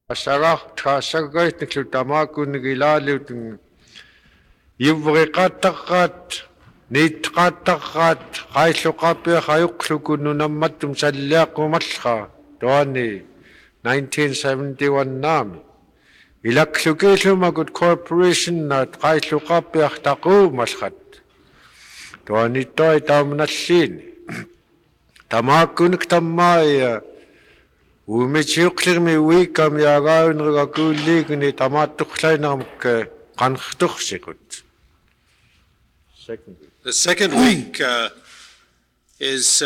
Asagait niklu tamaku nigilalu yuvriqattaqat niitqattaqat qailluqapia qayuqluku nunammattum salliaqumallqa toani 1971 naami ilaqlukillumakut corporation nat qailluqapia taqumalqat toani toi taamunalliini tamakunik tammaaya umichiuqlirmi uikam yaagaunrigakuulliigni tamaattuqlainarmuk qanqtursiqut. The second week is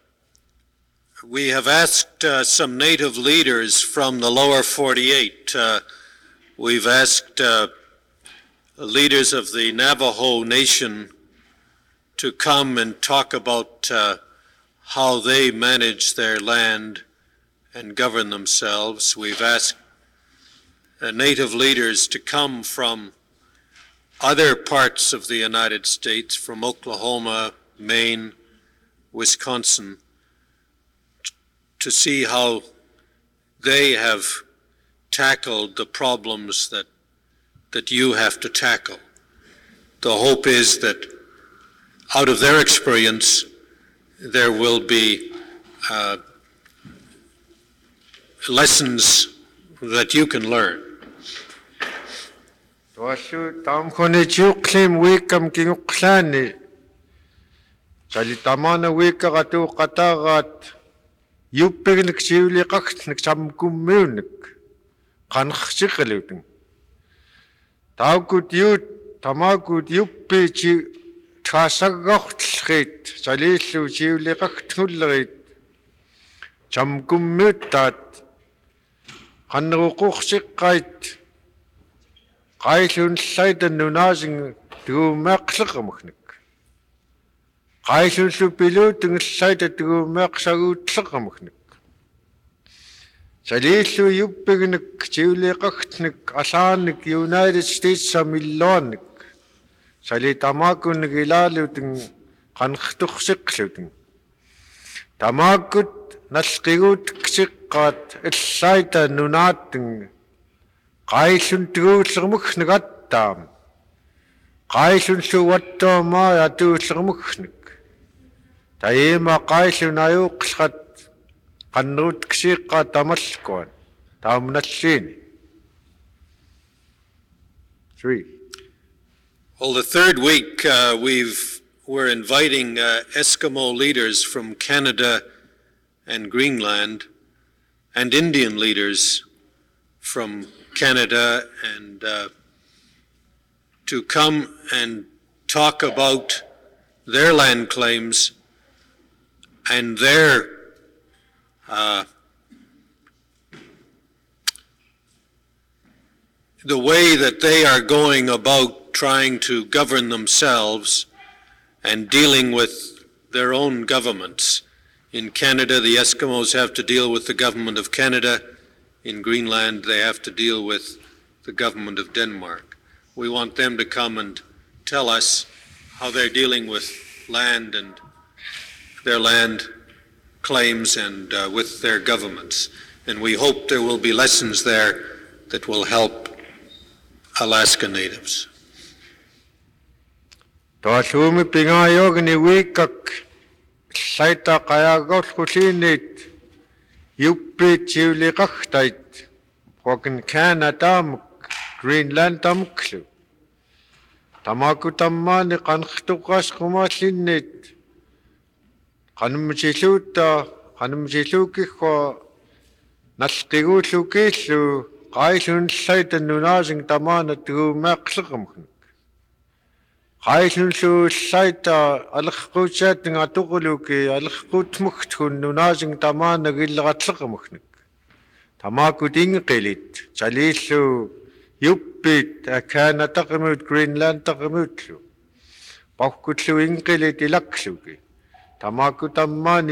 we have asked some native leaders from the lower 48. We've asked leaders of the Navajo Nation to come and talk about how they manage their land and govern themselves. We've asked native leaders to come from other parts of the United States, from Oklahoma, Maine, Wisconsin, to see how they have tackled the problems that you have to tackle. The hope is that out of their experience, there will be lessons that you can learn. Toassu tamkhone chiuqlim wikam kinguqlani salitamana wikagatu qatagat yuppignik siuliqaqtnik samkummiunik qanqsiqalutun taukut yut tamakut yuppi chi thasagaqtlqit salillu siuliqaqtngullerit samkummiuttat qanneruqursiqqait qailluunlaitan nunaasing tugumeaqleqamaknik qaillullu piluutungillaita tugumeaqsaguutleqamaknik salillu yuppignik siuliqaqtnik allaanik United States amilluannik salitamakunnik ilaalutun qanqtursiqlutun tamakut nalqiguutiksiqqaat illaita nunaattung qaillun tuguullermugnigattaam qaillun luwattuamaa atuullermugnik taima qaillun ayuuqlqat qannerutkisiiqqaat tamalkuan taamunalliini. 3. Well, the third week we're inviting Eskimo leaders from Canada and Greenland and Indian leaders from Canada and to come and talk about their land claims and their the way that they are going about trying to govern themselves and dealing with their own governments. In Canada, the Eskimos have to deal with the government of Canada. In Greenland, they have to deal with the government of Denmark. We want them to come and tell us how they're dealing with land and their land claims and with their governments. And we hope there will be lessons there that will help Alaska Natives. Toasumi pingayogni wikak saita qayagolqulinit yuppi chiuliqaqtait qokin Canada Greenland tamklu tamaku tammani qanqtuqasqumallinnit qanumsilluukikho nalqiguullukiillu qaillunllaita nunaasing tamaana tugumeaqleqamuknik qaillunluullaita aleqquutsaatting atuquluki aleqquutmuktun nunaasing tamaana gilleqatleqamuknik tamakut inqilit salillu yuppit Canada-taqimut Greenland-taqimutlu paqqullu inqilit ilaqluki tamaku tammaani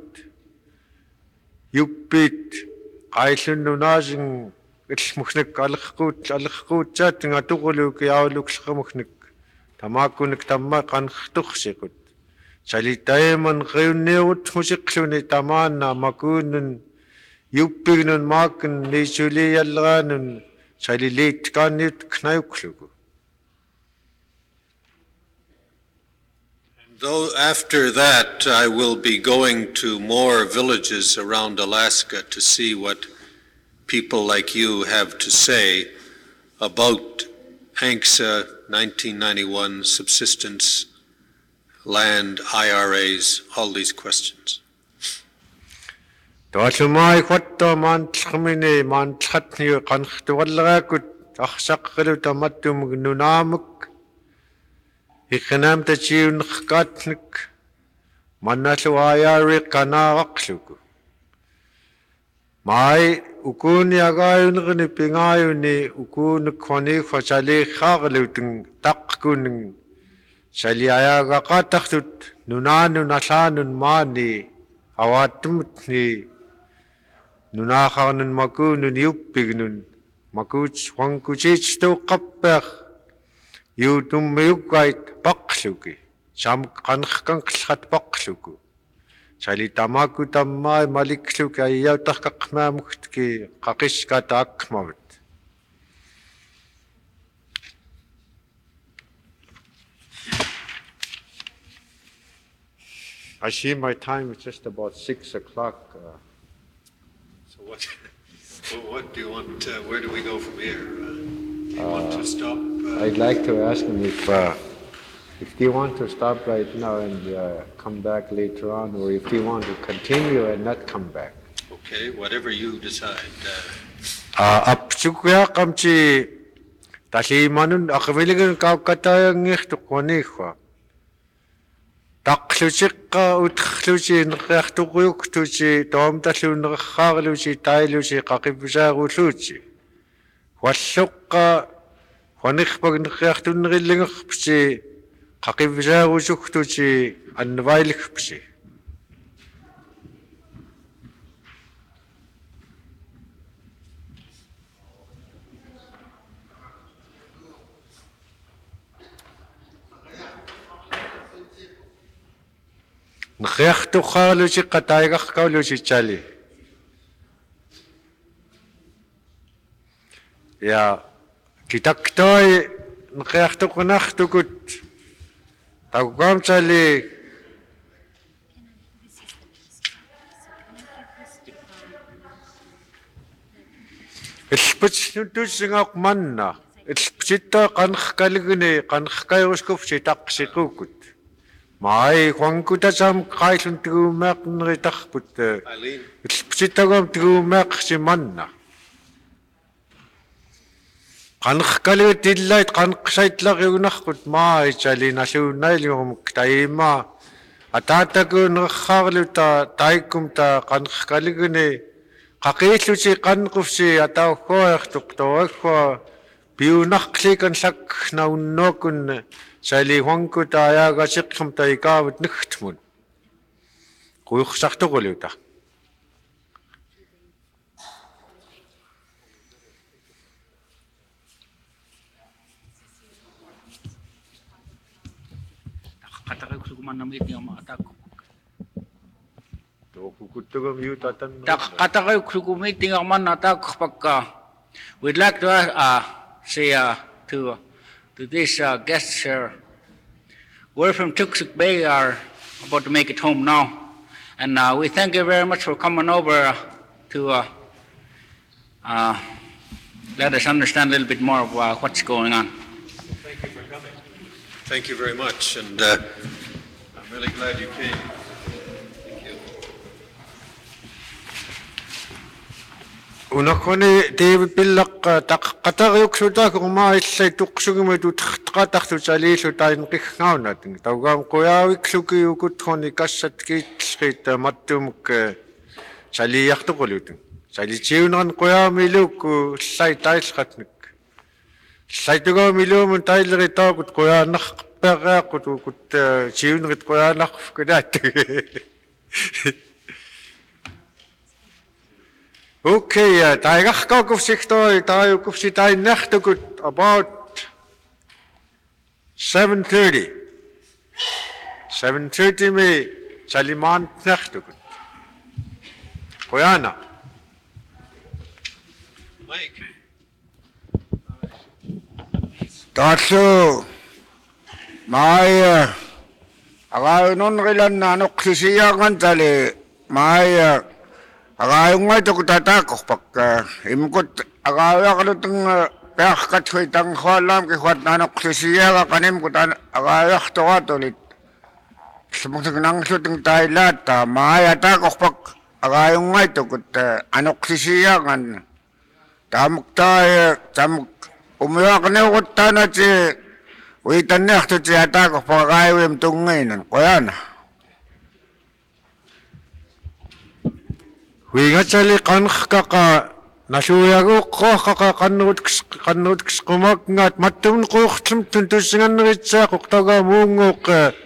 yuppit qaillun nunaasing ilmuknik aleqquutsaatting atuquluki auluqleqamuknik tamakunik tamma qanqtursiqut salitaiman qiunniurut musiqluni tamaanna makuunnun Yuppignun maakin niisulialleranun saliliitkaanniut knayuklugu. Though after that, I will be going to more villages around Alaska to see what people like you have to say about ANCSA 1991, subsistence, land, IRAs, all these questions. Toalumai quatto maantlqmini maantlatni qanqtualleraakut arsaqqalu tamattumug nunaamuk iqnaam tachiunneqkaatnik mannalu IRA qanaaraqlugu mai ukuni agaayunnerni pingaayuni ukunik khoniifa saliiqaarlutun taqqkuning saliayaagaqatartut nunaanun allaanun maani awaattumutni nunaaqarnun makuunun yuppignun makuuts wankuchiits tuuqqappeaq yuutummiukkait paqluki samuk qanqkanqllat paqluku sali tamaku tammaai malikluki ayyautaqaqmaamugtki qaqiskata akmavut. I see my time is just about 6 o'clock. So what do you want, where do we go from here? Do you want to stop? I'd like to ask him if you want to stop right now and come back later on, or if you want to continue and not come back. Okay, whatever you decide. Apsukuya kamchi talimanun akviligan kaukatayangirtuqoniqwa. Taqlusiqqa utqlusi neqiartuquyuktusi toomtalluuneqarlusi tailusi qaqippisaaruulluuti. Walluqqa wanirpag neqiartunnerillingerpsi qaqippisaaruusugtusi annavailikpsi. Neqiartuqarlusi qataigarkaulusi tali. Ja kitaktoi neqiartuqunartukut takukamtali ilpitsnutussingaaq manna ilpsitta qanqkaligni qanqkairuskufsi taqsiquukut mai huankutasam qailun tiguumeaqneritarput ilpsittagam tiguumeaqsi manna qanqkaligu tillait qanqsaitlariunarput mai chalinalluunnailiormuk taima ataatakuunerarluta taikkumta qanqkaligni qaqiillusi qanqufsi atauhhuaertuq toagwa piunarqlikan saknaunnookun sali huankuta ayaagasiqqum taikaavut nigtmun quyuqsartuquluta We'd like to say to this guest here, we're from Tuxuk Bay, are about to make it home now, and we thank you very much for coming over to let us understand a little bit more of what's going on. Thank you for coming. Thank you very much, and I'm really glad you came. Thank you. Unakoni David Pillak taqatariuksutakurma illai tuqsugimut utqatartu saliillu tainqiqngaunatin taugam qoyaviklukiukutkhoni kassatkiitqit mattumuk saliartuqulutin salitiuneran qoyaamiluukku llai taillqatnik llaitugaamiluumun tailleritaakut qoyaanarpereaqut ukut tiunerit qoyaanarfkanaat. Okay, taigarkaukufsiktoi taajukufsitainnartukut about 7:30. 7:30 me salimaannartukut. Qoyaana Mike. Taatsu maaya agayunon rilan nanok sisiyangan tali maaya agayunga tukutatakok pak imkut agaya kalutang pehkat huitang khalam ke huat nanok sisiyaga kanim kutan agaya khtuatulit semuntang nang suting Thailand ta maaya takok pak agayunga tukut anok sisiyangan tamuk tamuk umuyak na ukot na si witan na ito siya tako pagkakaiwim tungayin kaya na. Wingat sali kank kaka nasuyago ko kaka kanut kumak ngat matum ko tuntusingan ritsa kuktaga mungok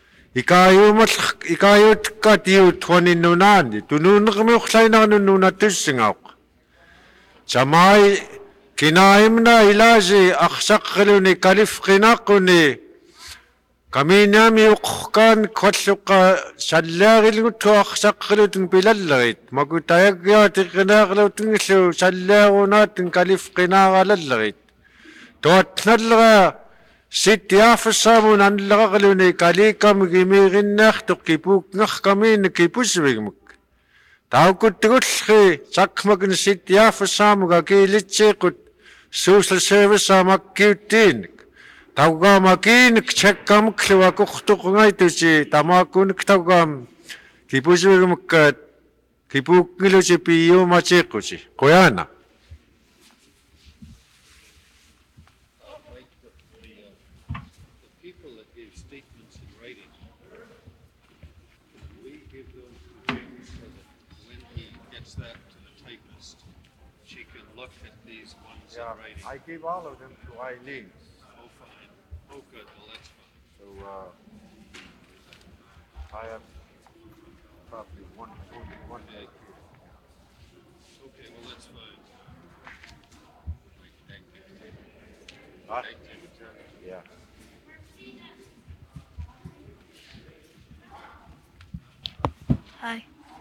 ikayut ka tiyut honin nunan tunun kami uksay na nununa tusingak samay kinaim na ilazi aksak kaluni kalif kinakuni kami nami ukkan kotsuka salagil ngutu aksak kaluting pilalagit magutayag yati kinakaluting isu salagunat kalif kinakalalagit tuat nalaga siti afasamu nalaga kaluni kalikam gimirin naktuk kipuk ngak kami nakipuswigmuk tau kutukutki sakmagin siti afasamu kakilitsikut social service makkiutin tawga makinik checkam kliwa kukhtuk ngai tusi tamakun ktawgam kipusugam kat kipukilo si piyo machikusi koyana The people that gave statements in writing, we give them to James so that when he gets that to the typist, she can look at these ones in writing. I give all of them to Eileen Oh, fine. Oh, good. Well, that's fine. so I have probably one day. Okay, well, that's fine. Thank you. Huh? Thank you. Yeah. Hi.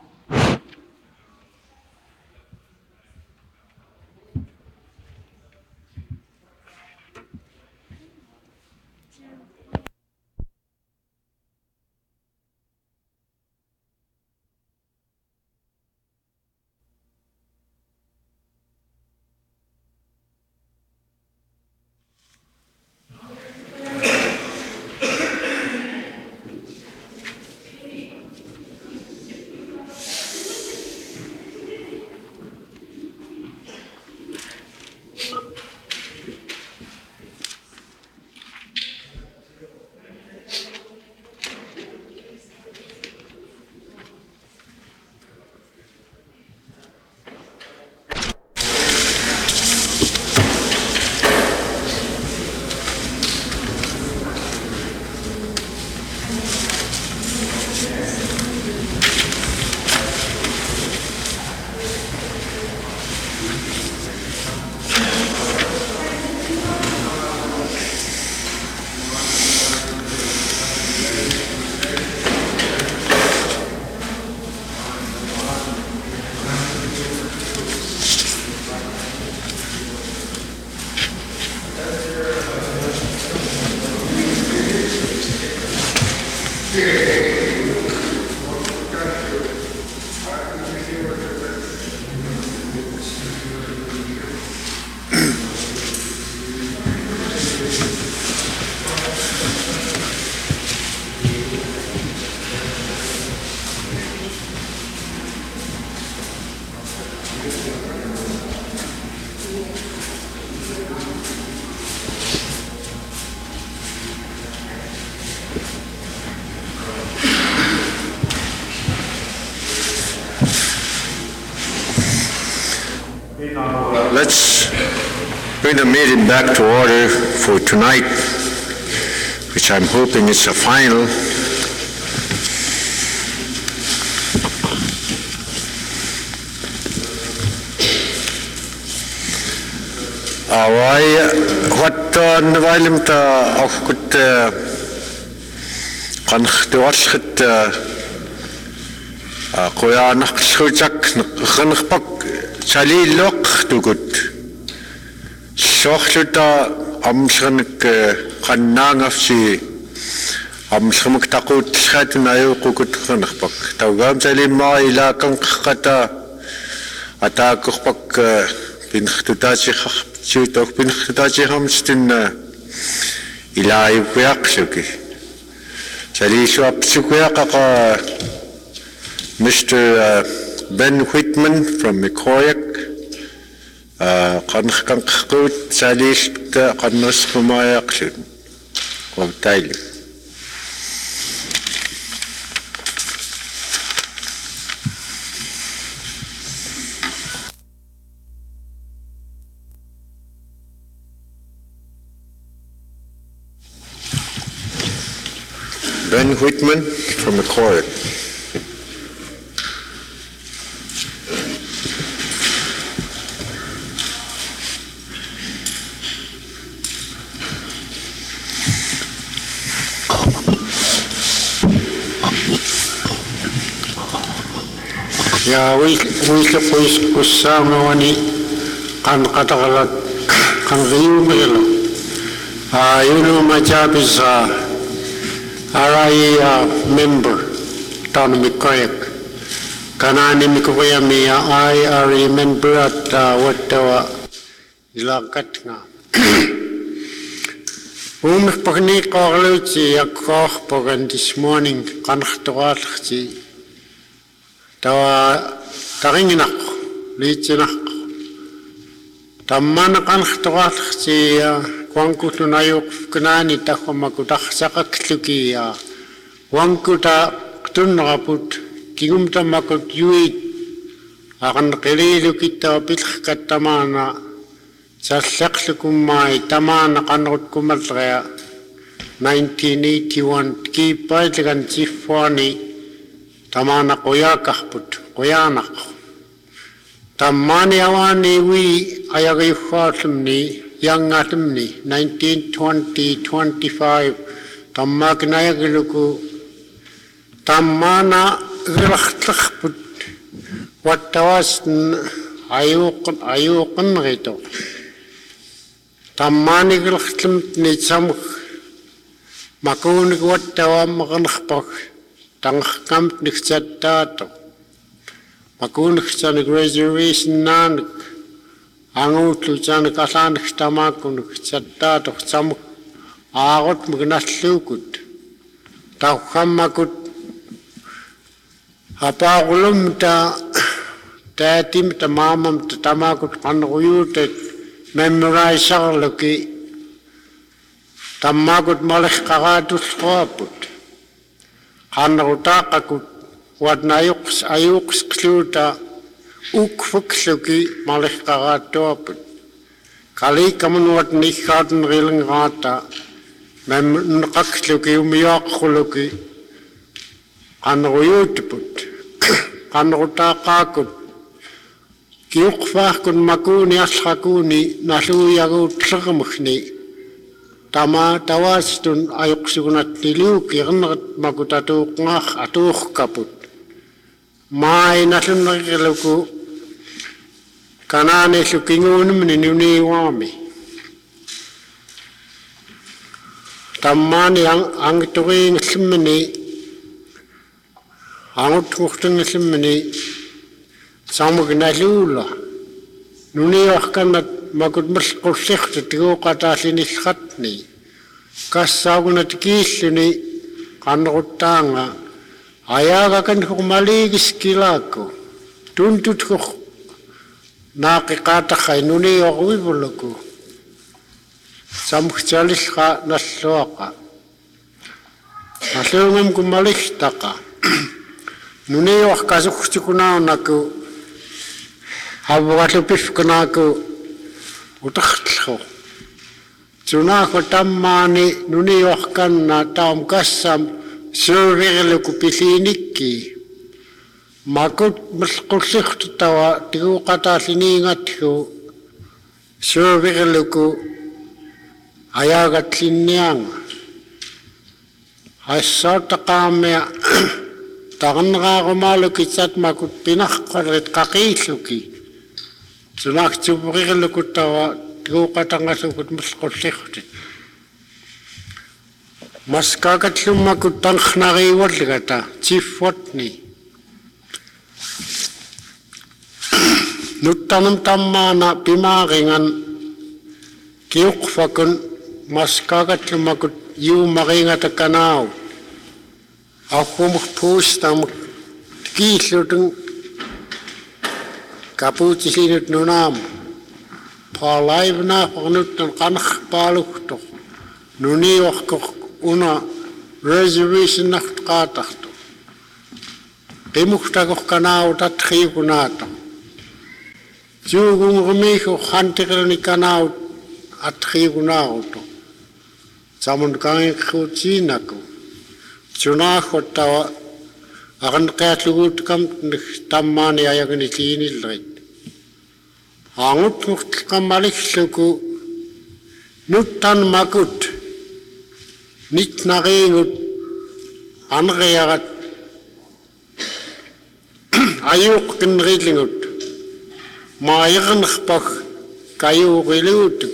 Let's bring the meeting back to order for tonight, which I'm hoping is a final. What nivailimta akut kankhtuarlhit qoyanaqshutak khankhpak chalilloq Qiartukut Soorluta amsranik qannaangafsi amsramak taquutlxaatun ayuuqukutqernerpak taugaam salimmaa ilaakanqaqqata ataakorpak pinnertutaatiqarpsuutoq ilaayupiaqsuki saliisuapsukuaqaqa Mr. Ben Whitman from Mikoyak qanqanqquut saliista qannersqumaayaqsut qovtaili Ben Whitman from Mikoyak. Ya we kusangawani kan katakalat kan riumela yuno majabis arai member town Mikoyak kanani mikuya mia I are a member at what ilakat nga pagni korluchi yakor pagan this morning kan khtoalchi tawa taringinak lichinak tammana kan khtoalchi Wankutunayuk kanani takomakutaksakakluki wankuta tunraput kingumta makut yuit akan qililukita pilkatamana sallaqlukumai tamana kanrut kumalrea 1981 kipaitlegan chifwani tamana qoyanak tamani awani wi ayagayuhatlumni young atomni 19-20-25 tammagnayagluku tammana gilachtlachput wattawas ayuqan rito tammani gilachtlmt ni samuk makunik wattawam ganachpak tangkamt nikchattato makunik chanik reservation nanik Angutul jana kasan kstamakun kchatta to samuk agot mgnallukut tawhammakut apagulum ta tatim tamamam tamakut kanruyute memorize loki tamakut malih qagatus qaput kanrutaqakut wadnayuqs ayuqs kluta ukfuksuki malih qagaatuaput kali kamunwat nikhaatun riling rata mem nqaksluki umiaqkhuluki qanruyutput qanrutaqaakut kiuqfaaqkun makuni allaquni naluuyaguut sermkhni tama tawastun ayuqsugunat liluki qnrat makutatuuqnaq atuuqqaput mai nalunnaqiluku kanane sukingunum ninuni wami tammani angturing simni angutkuhtung simni samugnalula nuni wakkanat makut masqulsiqt tiuqataasinisqatni kassaagunat kiilluni qanruttaanga ayaagakan humaligis kilako tuntutku naqiqaataqa nuni yoqwivuluku samkhchalisqa nalluaqa nalluungam kumalihtaqa nuni yoqqasuqtikunaanaku havugalupifkunaku utakhtlhu tunaqu tammani nuni yoqqanna taam kassam surviluku pilinikki makut masqulsiqtawa tiguqataalliniingatgu surviluku ayagatlinnianga hassartaqaamia taqanraarumaluki satmakut pinaqqarit qaqiilluki Sunaktupurilukutawa tuuqatangasukut musqulliqti. Maskakatlummakut tanqnariiwalligata chiefwatni. Nuttanam tammaana pimaaringan kiuqfakun maskakatlummakut yuumaringata kanaaw. Aqumuk puustam kiillutun kapuutisinut nunaam. Paalaivna paqnuttan qanaqpaaluktoq. Nuniiwaqkoq una reservation naqtqaataqtu. Qimuqtakoq kanaaw tatqiikunaata. Juugun rumiiko xantiqirni kanaaw atqiikunaarutu. Samun kangiqquutiinaku. Sunaaxottawa aqanqialluguutkam tammaani ayagni tiinillerit. Angutmuqtqammalikluku nuttan makut nitnariingut anriarat ayuqqinrilingut maayirnerpaq kayuuriluutuk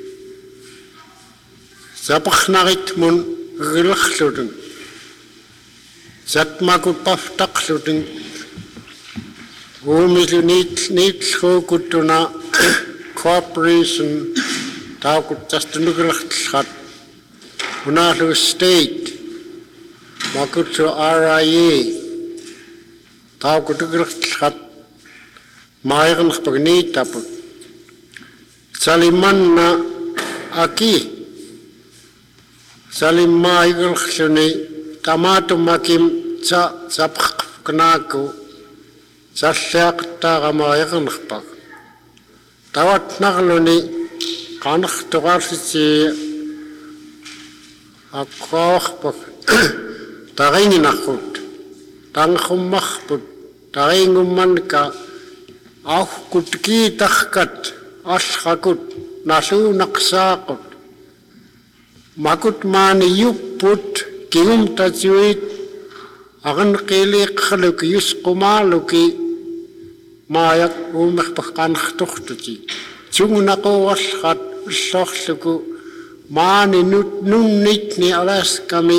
sapaqnarit mun rilerlutun satmakut paftaqlutun umilu niitlruukuttuna corporation taakut tastunugilertlhat unaalu state makutsu RIA taakutugilertlhat maayirnerpaq niitaput salimanna aki salimmaayiglerluni tamaatumakim sapqnaaku salliaqtaaqamaayirnerpaq tawatnarluni qanertuqarsiti aqquarpaq taringinarrut tanqummarput taringummanka auqqut kiitarkat allraqut naluunaqsaaqut makut maani yupput kingumtatuit aqanqiiliiqqaluk yusqumaaluki maayak uumerpaq qanertortuti tungunaquarallrat ullorluku maani nunnitni alaskami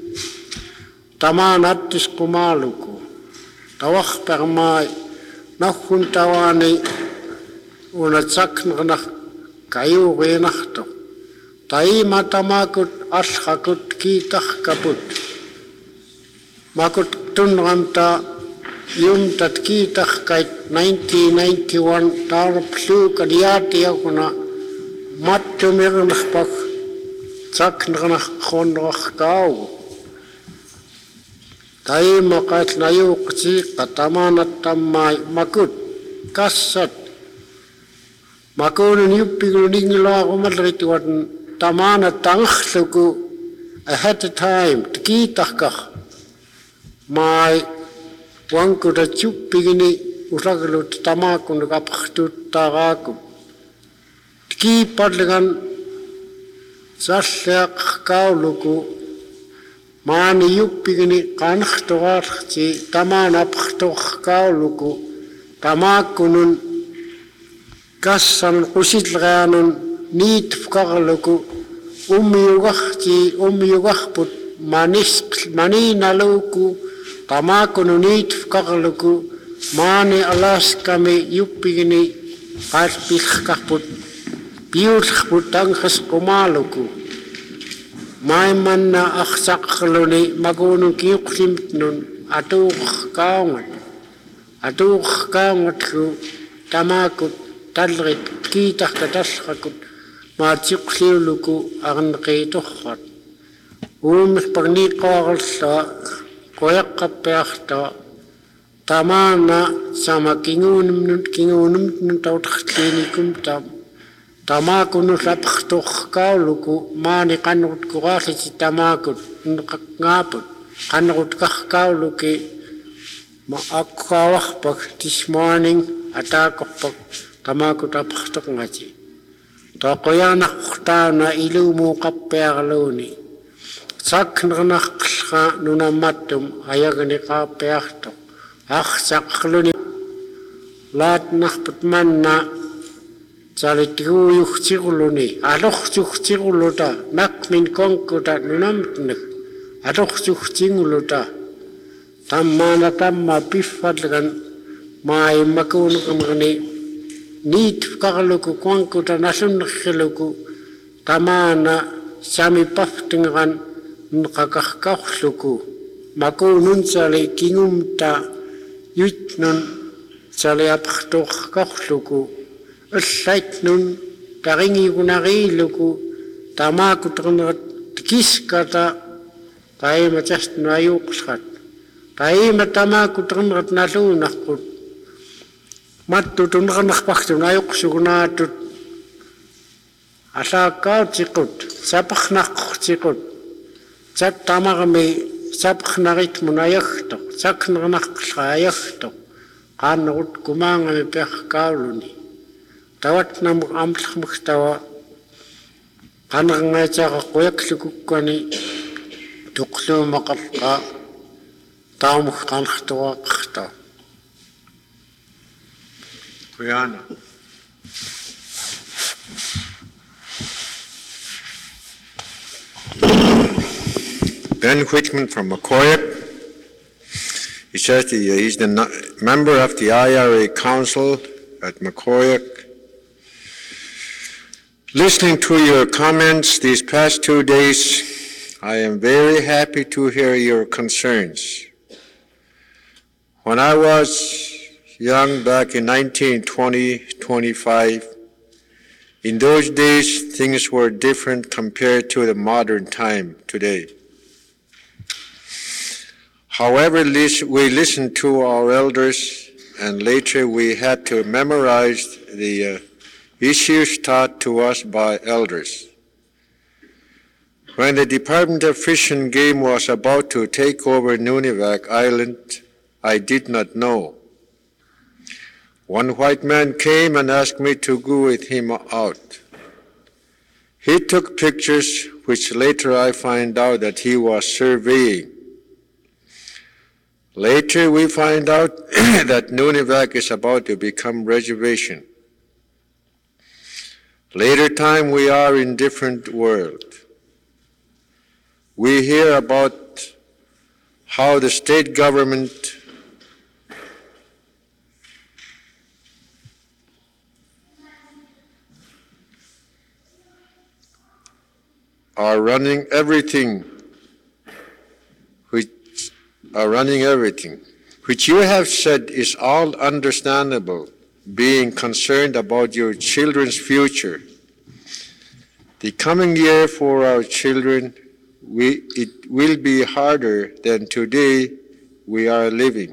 tamaanattisqumaaluku tawarpermaai nahhun tawaani unatsaknernar kayuuriinartoq taima tamakut allraqut kiitarkaput makut tunramta yumtat kiitarkait 1991 taarpluukaliaatiakuna mattumirnerpaq tsaknernerqonnerarkaagu taima qaatnayuuqtiiqqa tamaanattammaai makut kassat makuunun yuppiguluningilaarumalrituatn tamaana tangerluku ahead of time tikiitarkaq maai wankuta tjuppigini usagalut tamaakunu qapartuuttaaraakut tikiipalligan salliaqqauluku maani yuppigini qanertoraarti tamaana apartorqauluku tamaakunun kassan qusilreanun niitfqarluku ummiyugarput maniinaluku tamaakunu niitfqarluku maani alaskami yuppigini qalpilqarput piullerput tanqasqumaaluku maimanna aqsaqerluni makuunun kiuqlimtnun atuuqerkaangatlu tamaakut talrit kiitarka tallraqut maatiuqliuluku arneqiitorrat uumirpaq niiqqaarerlua qoyaqqappiartua tamaana sama kinguunumnun tautertliinikumta tamaakunu lapertorqauluku maani qanerutkuraaliti tamaakut neqaqngaaput qanerutqarkauluki ma aqqaawarpak this morning ataakorpak tamaakut apertorngati taqoyaanarqurtaana iluumuuqappiarluuni saknernarqillra nunamattum ayagni qaappiartoq arsaqerluni laatnarput manna Salitujuxtiguluni, aloxtuxtiguluta, nakmin konkuta nunamtnek, aloxtuxtinguluta, tammana tamma piffalgan, maaimakunukamani, niit karluku konkuta nasunnaxiluku, tamana sami paftingan, nkakakakluku, makunun sali kingumta, yutnun sali apachtukakluku, Ullait nun taringi kunariluku tamakutranat kiskata taima just nayuksat taima tamakutranat nalunakut mattutunranakpaktu nayuksukunatut asakautsikut sapaknakutsikut sat tamarami sapaknarit munayakto saknarnaklayakto kannarut kumangami perkauluni Tawat nam amlakmaktawa kanarngaitsaqa quyaklukukkani tuqluumaqalqa taamuk qanartuaqarta Brianna. Ben Whitman from Macoya. He says he's the member of the IRA Council at Macoya. Listening to your comments these past 2 days, I am very happy to hear your concerns. When I was young back in 1920-25, in those days things were different compared to the modern time today. However, we listened to our elders, and later we had to memorize the issues taught to us by elders. When the Department of Fish and Game was about to take over Nunivak Island, I did not know. One white man came and asked me to go with him out. He took pictures, which later I find out that he was surveying. Later we find out that Nunivak is about to become reservation. Later time, we are in different world. We hear about how the state government are running everything, which you have said is all understandable, being concerned about your children's future. The coming year for our children, it will be harder than today we are living.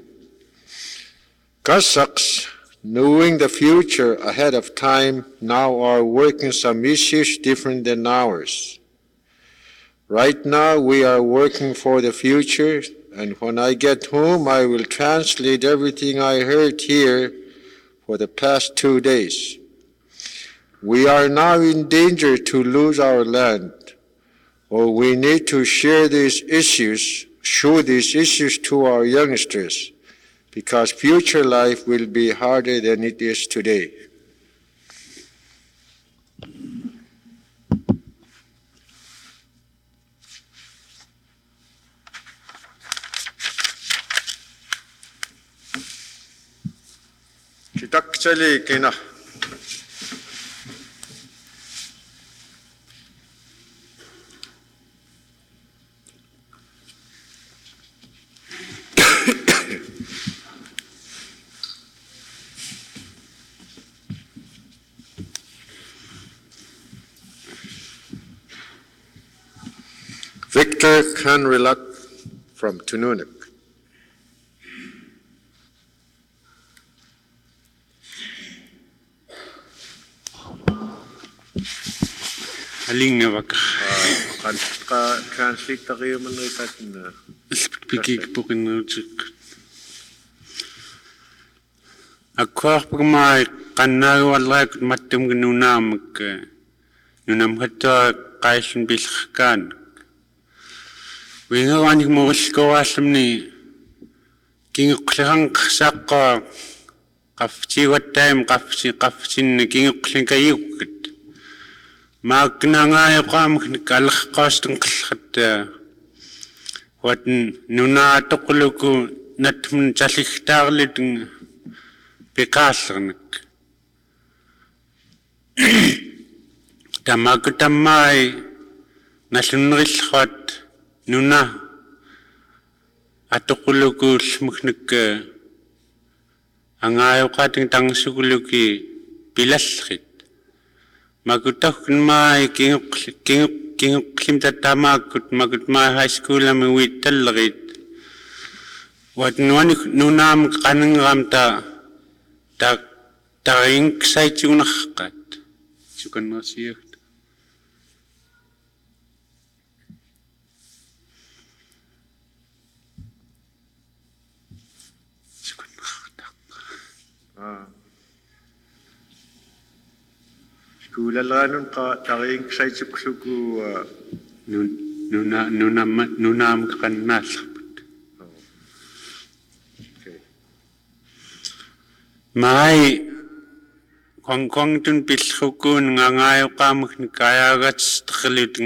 Kazakhs, knowing the future ahead of time, now are working some issues different than ours. Right now we are working for the future, and when I get home I will translate everything I heard here for the past 2 days. We are now in danger to lose our land, or we need to show these issues to our youngsters, because future life will be harder than it is today. Kitakchali kina. Victor Kanrilak from Tununak. Alingawak. Translate tayo man na. Speaking pukinutik. Akwak pagmay kanawalak matum gnunamk. Nunam hatta kaisun bilkan. Wingawanik mo kawasamni king klehang sakka qafchi wattaim qafchin kinguqlin kayukkut maaknanga yaqamk kalqaastun qallqat watn nuna toqluku natmun challigtaarlit piqaallernak tamakutamai nallunrillrat nuna atoqulukuulmuknak angaayoqating tangsuguluki pilallrit makutahkunmai kinguqlim tatamakut makutmai high school ami uittallerit watnuani nunaam qanangamta tarinksaitunarqat sukannersiagt Kuulallanun taring saitsukluku nunaam qannaallerput mai kongtun pillukun ngangaayoqaamuk nikayagats tqilutun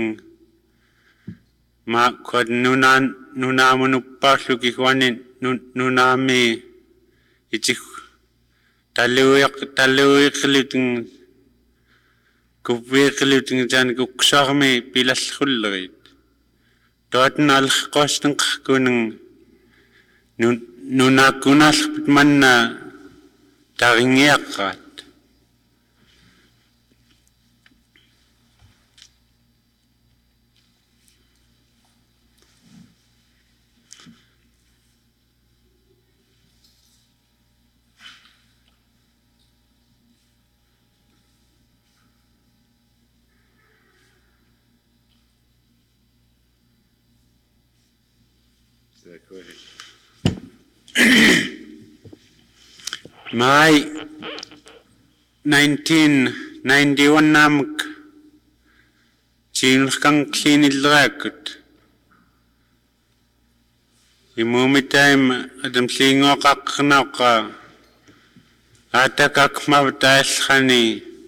ma kod nunaamunuppaarluki huanin nunaami itik taluiqlutun kubwiqlutun jan kuksarmi pilallullerit toatun alqoostun qkunun nunakunaallerput manna taringiaqqaat mai 1991 namak chinulkang klinilleraakut imumitaim adamlingoqaqqnauqa atakakmavtaallani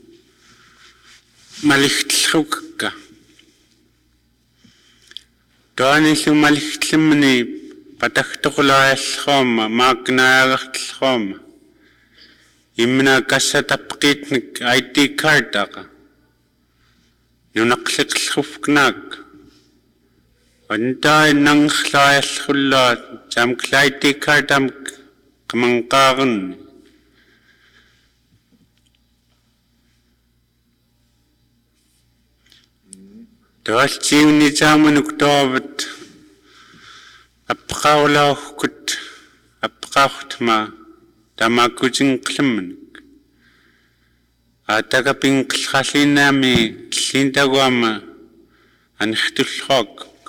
maligtlukka toanillu maligtlimni patagtuqulaallrooma maaknaagartlrooma imna kassatapqitnik ID card aqa nunaqliqllufknaak wantai nanglaallrullaat jamkla ID card am qamanqaarun toalchiuni jaamunuk toovat apqaulauhkut apqaurtma tamakutin qlammanik atakapinqllrallinami llintaguama anixtullrook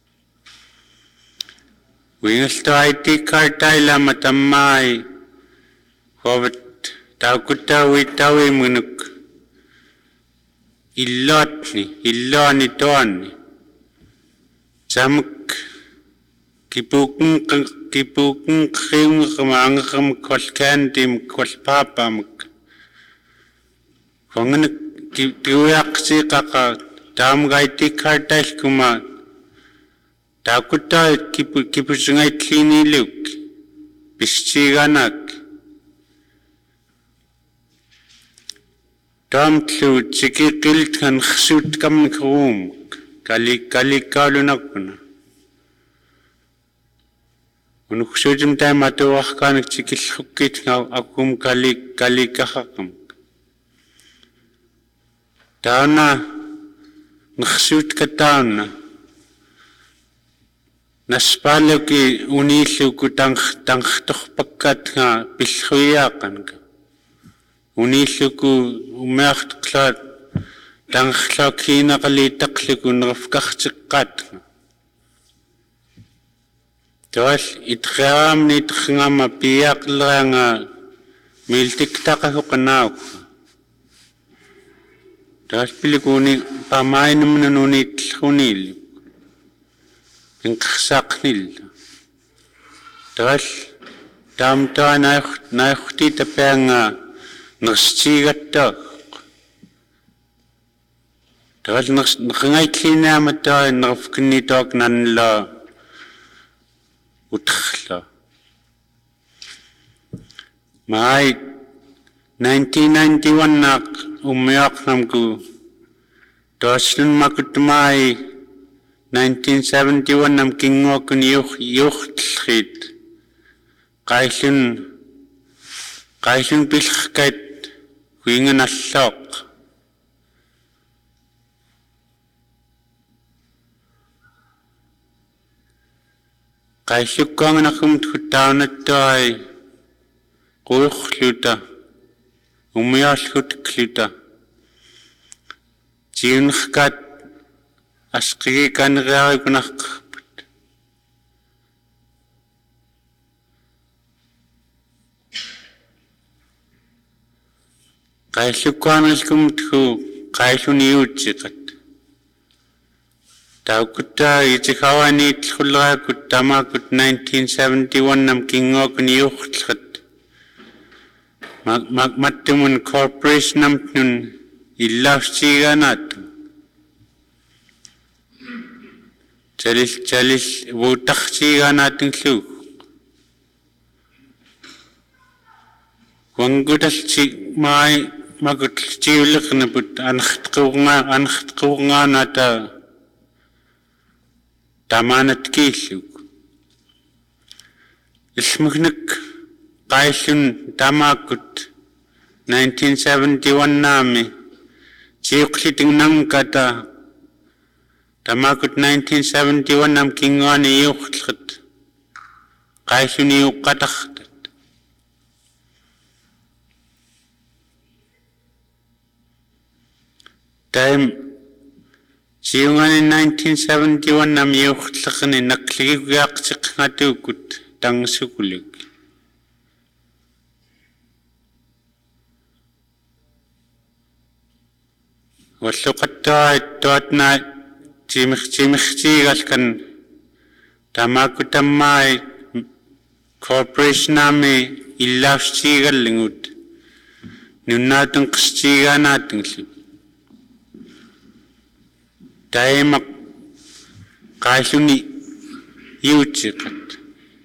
wingalto ID card tailama tammai huavat taakutaawitaawimnuk illoani toani jamuk kipukun qimangam kolkandim kolpapamak kongen tiuaqsi qaqa taamgaiti kartailkuma taakuta kipusungai kliniluk pischiganak tamtlu chikiqilt kan khsut kam krum kalikalunakuna unuksujum taimatuarkaanik chikillhukkit akum kalikahaqam taana nkhsut kataana naspaluki unilluku tangtorpakkat pillhuyaaqanka unilluku umeartqlaat tanglakiinaqaliitaqluku nerfkartiqqaat toal itqaamni itqngama piaqleranga miltiktaqahuqanauk toal pilikuni pamainumnanuni itlhunillu inqsaqnilla toal Tamta naikti tapanga nagstigatta. Tal nangaitlina mata nagfkinitok nanla utkhla. Mai 1991 nak umiyak namku. Toslun makutmai 1971 nam kingokun yukhtlkhit. Kailun bilkhkait huingan allok. Kailukang nakum tutaunatay kukhluta umiyalhutkluta jinkhkat askigi kanrari kunakput kailukang nakum tu kailuniutsikat Taukuta itikawani tkhulrakut tamakut 1971 nam kingokun yukhtlkhat. Mattumun corporation namtnun illafchiganat. Chalis vutakchiganat nglu. Wangutalchi mai magutchiwliknaput ankhtkurnga nata Tamanat kiluk. Ismuknik kailun tamakut 1971 nami. Chiyukliting nam kata tamakut 1971 nam kingani yukhlkat. Kailun yukataktat. Time Siyungan 1971 nam yukhtlakani nakligiyaktik ngatukut tangsukulig. Wallukatta ituat na chimikhchigalkan tamakutamay corporation nami illafchigalingut. Nunatang kstiganatang Taimak kailuni yutsikat.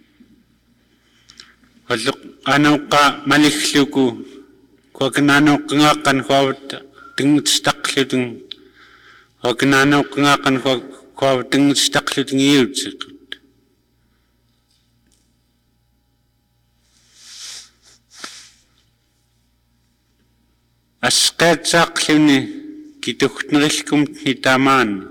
Walluk anuka malikhluku kwagnano ngakan kwawt tingstaklutung kwagnano ngakan kwawt tingstaklutung yutsikat. Asqat sakluni Kituknrilkum nitaman.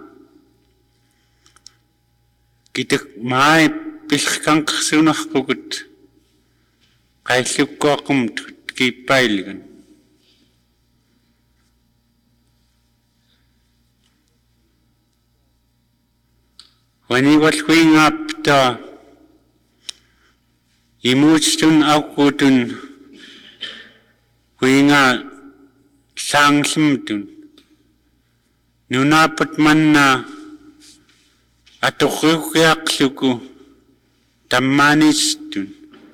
Kituk mai pilkang ksunah kukut. Kailuk kokum kipailgan. Wani walwing up ta imutstun akutun winga sangsimtun. Nunapat man na atukukyakluku tammanistun.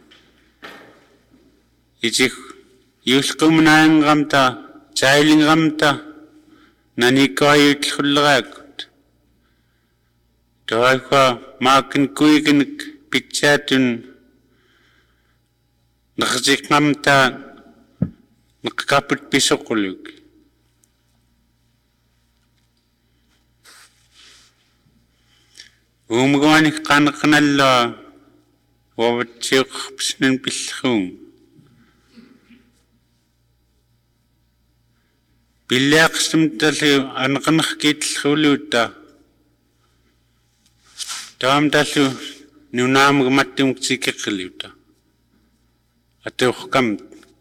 Itik yuskum naangamta, chailingamta, nanikayutlulrakut. Toakwa makin kuikinik pichatun, nakazikngamta, nakakapit pisokuluk. Umgani kanalla wabatchik psnin pilkhung. Bilyaqsum tali anqanq kitlkhuluta. Taam talu nunam gmattum tsikikluta. Atuqkam.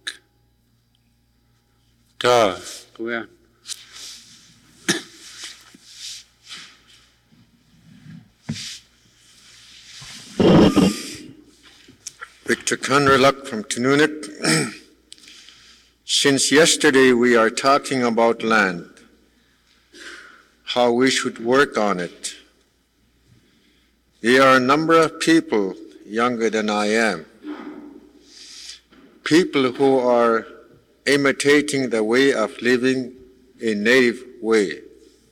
Ta kuya. Victor Conreluk from Tununuk. Since yesterday we are talking about land, how we should work on it. There are a number of people younger than I am people who are imitating the way of living a native way.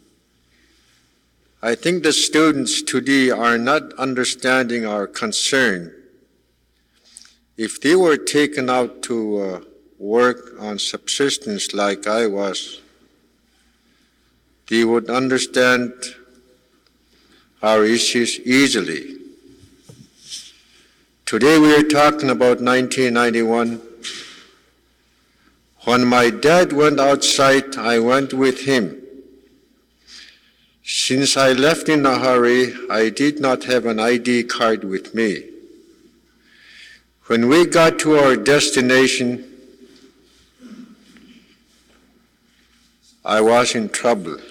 I think the students today are not understanding our concern. If they were taken out to work on subsistence like I was, they would understand our issues easily. Today we are talking about 1991. When my dad went outside, I went with him. Since I left in a hurry, I did not have an ID card with me. When we got to our destination, I was in trouble.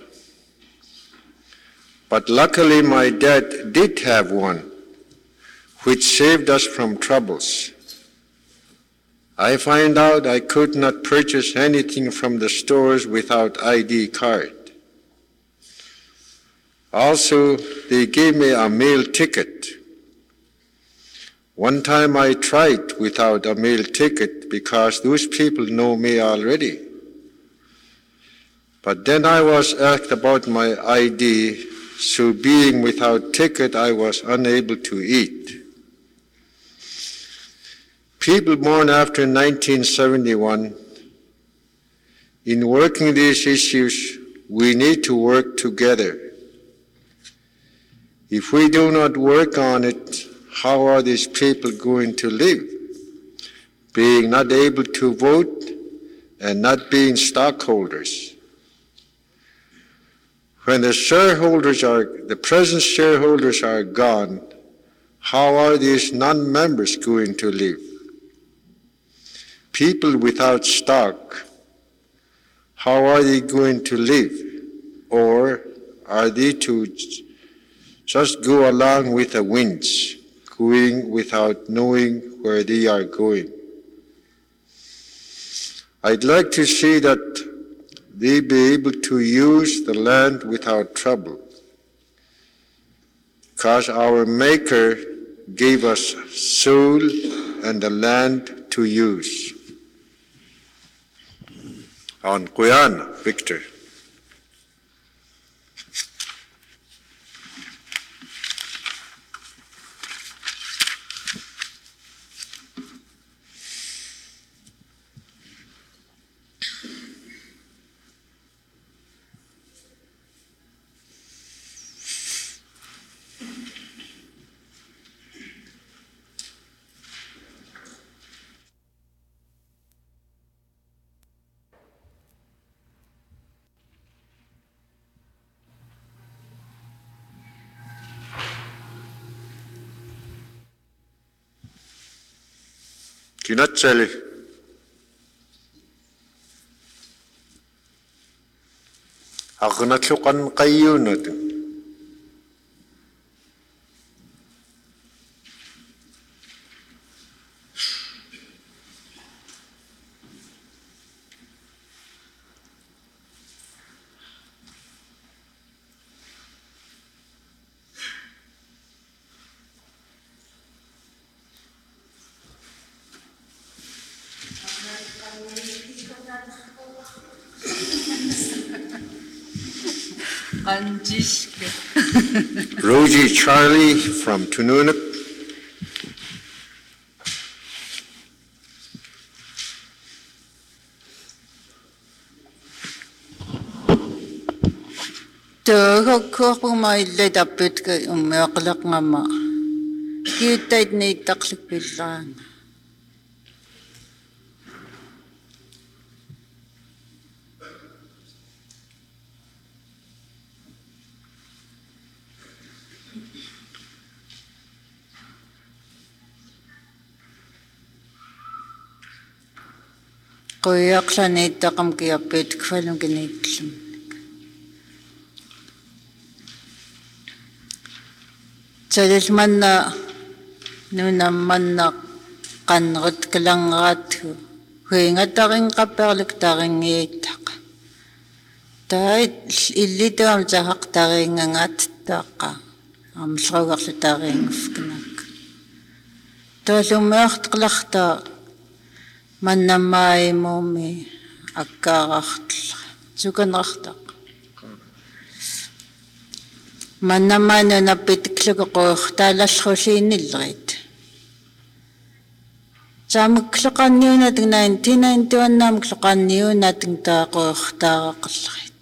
But luckily my dad did have one, which saved us from troubles. I find out I could not purchase anything from the stores without ID card. Also, they gave me a meal ticket. One time I tried without a meal ticket because those people know me already. But then I was asked about my ID, so being without ticket, I was unable to eat. People born after 1971, in working these issues, we need to work together. If we do not work on it, how are these people going to live? Being not able to vote and not being stockholders. When the present shareholders are gone, how are these non-members going to live? People without stock, how are they going to live? Or are they to just go along with the winds, going without knowing where they are going? I'd like to see that they be able to use the land without trouble, because our Maker gave us soul and the land to use. On Guyana, Victor. Kinatseli. Akunatlukan kayo natin. Rosie Charlie from Tununuk. Tōhokōpuma I tapit ka umiaklak nga ma. Kita'y naitaklik bilang. Kuyak sa naitakam kaya pet kvalong ginitlam. Salis man na nunaman na kanrat kalangat ho. Huwag taring kaperlik taring itak. Dahil ilito ang sahak taring angat taka. Ang sawak sa taring fknak. Dahil umiyak taklakta. Manamai momi akkarachtla. Sukanrachta. Manamai no napitiklako talashosinilrit. Samklaqanniuna ting 1991 namklaqanniuna ting taaqoortaaqalrit.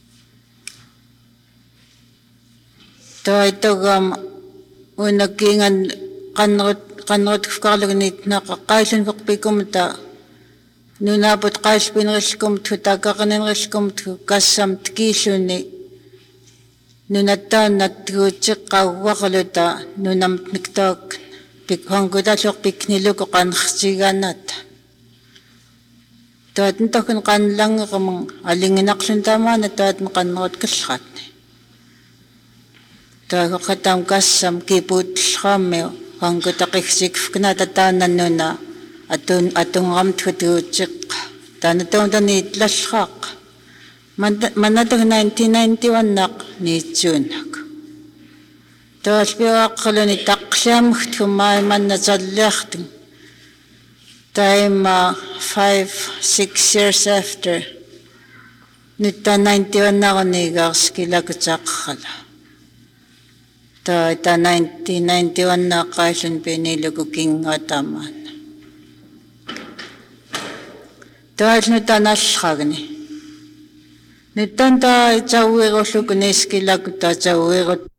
Toitogam unakingan qanrut fkarlugnit naqaqqailun verpikumta nunaput qaispinrilkum tutakaqaninrilkum kassam tkilluni nunattaannat tuutsiqqauwaqaluta nunam niktaak pikhangutalluq pikniluku qanqsiganat taatn takun qanlangeqamang alinginaqlun tamana taatn qannut kallqatni taaqatam kassam kiputlqammio hangutaqiqsikfkna tataanannuna atungam tutuutsiq tanatawdani tlallqaq manatag 1991 naq niitsuunak taasbiaqaluni taqsiamgtumai mannasalliartin time 5-6 years after nutta 91 naqanigaarskilakutaqqala ta 1991 naqaallun piniluku kinngataman taasnuta nallqagni nuttanta tawirulluku niskilakuta tawirut